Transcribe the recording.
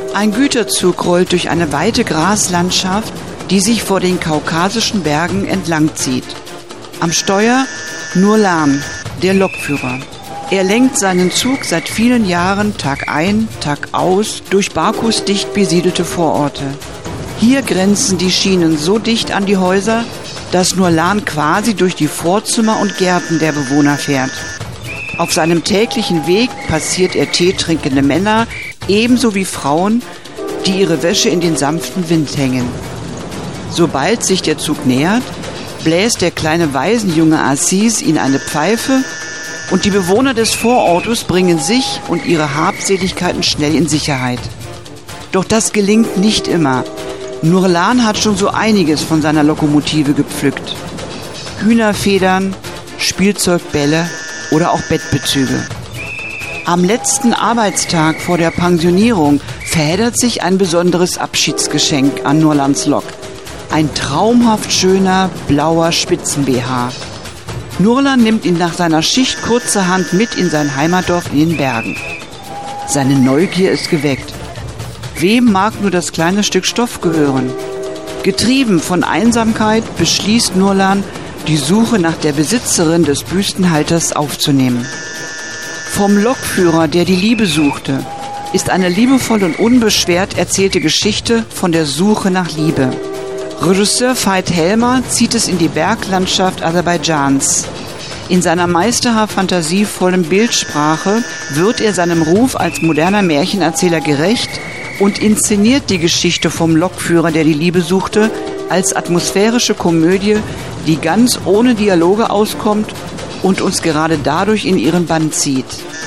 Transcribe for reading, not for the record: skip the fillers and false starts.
Ein Güterzug rollt durch eine weite Graslandschaft, die sich vor den kaukasischen Bergen entlangzieht. Am Steuer Nurlan, der Lokführer. Er lenkt seinen Zug seit vielen Jahren Tag ein, Tag aus durch Bakus dicht besiedelte Vororte. Hier grenzen die Schienen so dicht an die Häuser, dass Nurlan quasi durch die Vorzimmer und Gärten der Bewohner fährt. Auf seinem täglichen Weg passiert er teetrinkende Männer, ebenso wie Frauen, die ihre Wäsche in den sanften Wind hängen. Sobald sich der Zug nähert, bläst der kleine Waisenjunge Aziz in eine Pfeife und die Bewohner des Vorortes bringen sich und ihre Habseligkeiten schnell in Sicherheit. Doch das gelingt nicht immer. Nurlan hat schon so einiges von seiner Lokomotive gepflückt. Hühnerfedern, Spielzeugbälle oder auch Bettbezüge. Am letzten Arbeitstag vor der Pensionierung verheddert sich ein besonderes Abschiedsgeschenk an Nurlans Lok. Ein traumhaft schöner, blauer Spitzen-BH. Nurlan nimmt ihn nach seiner Schicht kurzerhand mit in sein Heimatdorf in den Bergen. Seine Neugier ist geweckt. Wem mag nur das kleine Stück Stoff gehören? Getrieben von Einsamkeit beschließt Nurlan, die Suche nach der Besitzerin des Büstenhalters aufzunehmen. Vom Lokführer, der die Liebe suchte, ist eine liebevoll und unbeschwert erzählte Geschichte von der Suche nach Liebe. Regisseur Veit Helmer zieht es in die Berglandschaft Aserbaidschans. In seiner meisterhaft fantasievollen Bildsprache wird er seinem Ruf als moderner Märchenerzähler gerecht und inszeniert die Geschichte vom Lokführer, der die Liebe suchte, als atmosphärische Komödie, die ganz ohne Dialoge auskommt und uns gerade dadurch in ihren Bann zieht.